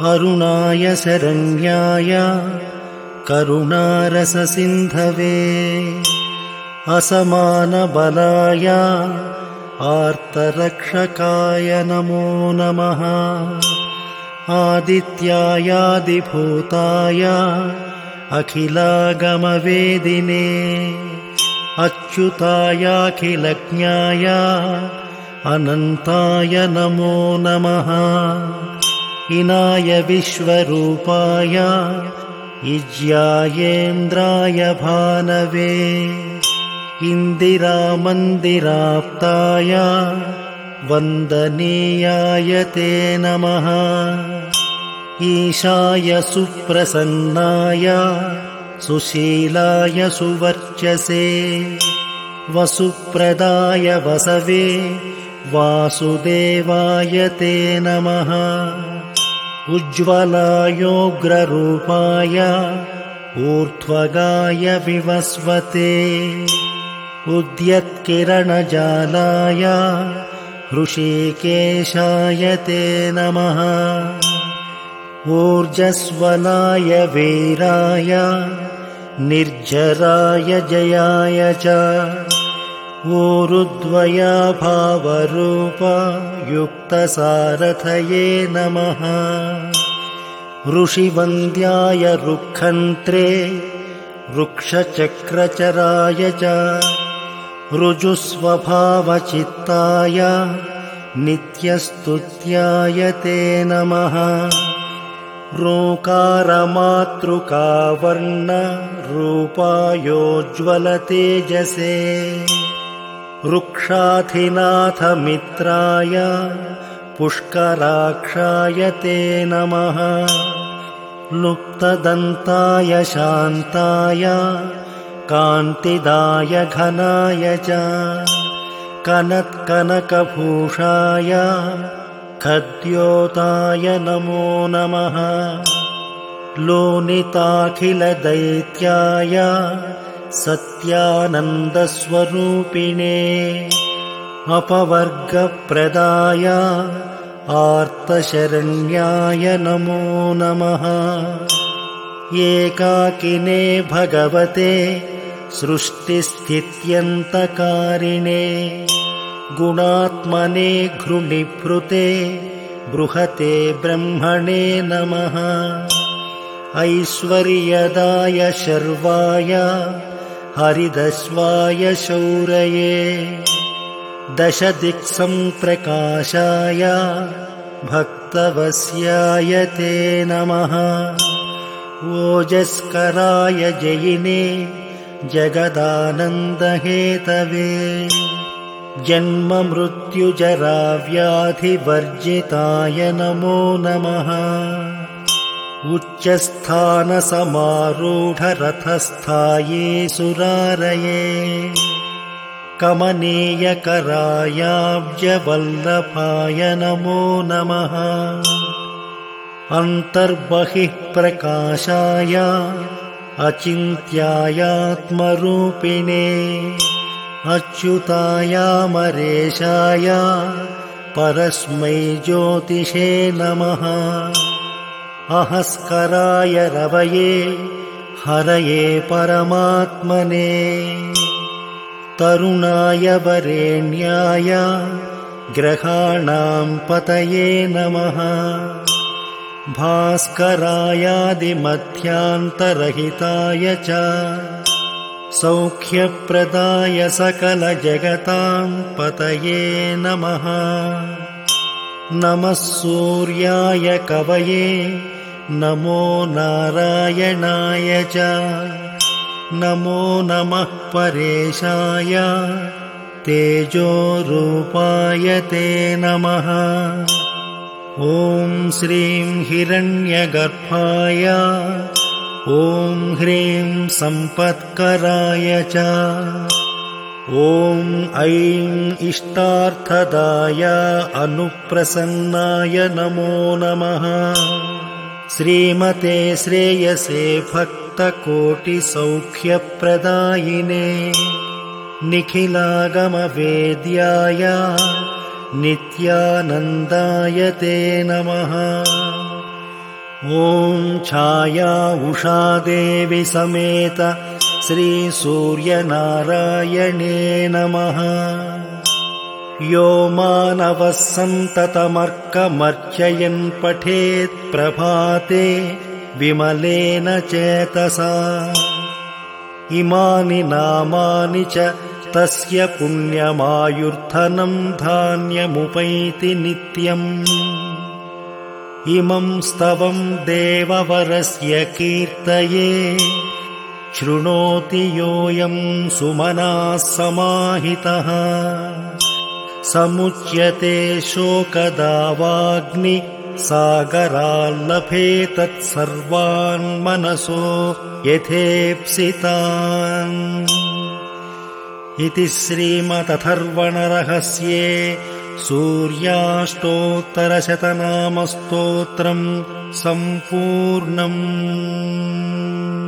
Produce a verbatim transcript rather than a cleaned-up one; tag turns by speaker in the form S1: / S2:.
S1: अरुणाय शरण्याय करुणारससिन्धवे असमानबलाय आर्तरक्षकाय नमो नमः। आदित्यायादिभूताय अखिलागमवेदिने अच्युतायाखिलज्ञाय अनन्ताय नमो नमः। इनाय विश्वरूपाय इज्यायेन्द्राय भानवे इन्दिरामन्दिराप्ताय वन्दनीयाय ते नमः। ईशाय सुप्रसन्नाय सुशीलाय सुवर्चसे वसुप्रदाय वसवे वासुदेवाय ते नमः। उज्ज्वलायोग्ररूपाय ऊर्ध्वगाय विवस्वते उद्यत्किरणजालाय हृषीकेशाय ते नमः। ऊर्जस्वलाय वीराय निर्जराय जयाय च ऊरुद्वया भावरूप युक्तसारथये नमः। ऋषिवन्द्याय रुक्खन्त्रे वृक्षचक्रचराय च ऋजुस्वभावचित्ताय नित्यस्तुत्याय ते नमः। रूकारमातृकावर्णरूपायोज्ज्वलतेजसे वृक्षाधिनाथमित्राय पुष्कराक्षाय ते नमः। लुप्तदन्ताय शान्ताय कान्तिदाय घनाय च कनत्कनकभूषाय खद्योताय नमो नमः। लोनिताखिलदैत्याय सत्यानन्दस्वरूपिणे अपवर्गप्रदाय आर्तशरण्याय नमो नमः। एकाकिने भगवते सृष्टिस्थित्यन्तकारिणे गुणात्मने घृणिभृते बृहते ब्रह्मणे नमः। ऐश्वर्यदाय शर्वाय हरिदस्वाय शौरये दशदिक्सम्प्रकाशाय भक्तवस्याय ते नमः। ओजस्कराय जयिने जगदानन्दहेतवे जन्ममृत्युजराव्याधिवर्जिताय नमो नमः। उच्चस्थानसमारूढरथस्थाये सुरारये कमनीयकरायाब्जवल्लभाय नमो नमः। अन्तर्बहिः प्रकाशाय अचिन्त्यायात्मरूपिणे अच्युतायामरेशाय परस्मै ज्योतिषे नमः। अहस्कराय रवये हरये परमात्मने तरुणाय वरेण्याय ग्रहाणां पतये नमः। भास्करायादिमध्यान्तरहिताय च सौख्यप्रदाय सकलजगतां पतये नमः। नमः सूर्याय कवये नमो नारायणाय च नमो नमः परेशाय तेजोरूपाय ते नमः। ॐ श्रीं हिरण्यगर्भाय ॐ ह्रीं सम्पत्कराय च ॐ ऐं इष्टार्थदाय अनुप्रसन्नाय नमो नमः। श्रीमते श्रेयसे भक्तकोटिसौख्यप्रदायिने निखिलागमवेद्याय नित्यानन्दाय ते नमः। ॐ छाया उषादेवी समेत श्रीसूर्यनारायणे नमः। यो मानवः सन्ततमर्कमर्चयन् पठेत् प्रभाते विमलेन चेतसा। इमानि नामानि च तस्य पुण्यमायुर्धनं धान्यमुपैति नित्यम्। इमं स्तवं देववरस्य कीर्तये शृणोति योऽयं सुमनाः समाहितः। समुच्यते शोकदावाग्नि सागराल्लभे तत्सर्वान् मनसो यथेप्सितान्। इति श्रीमदथर्वणरहस्ये सूर्याष्टोत्तरशतनामस्तोत्रम् सम्पूर्णम्।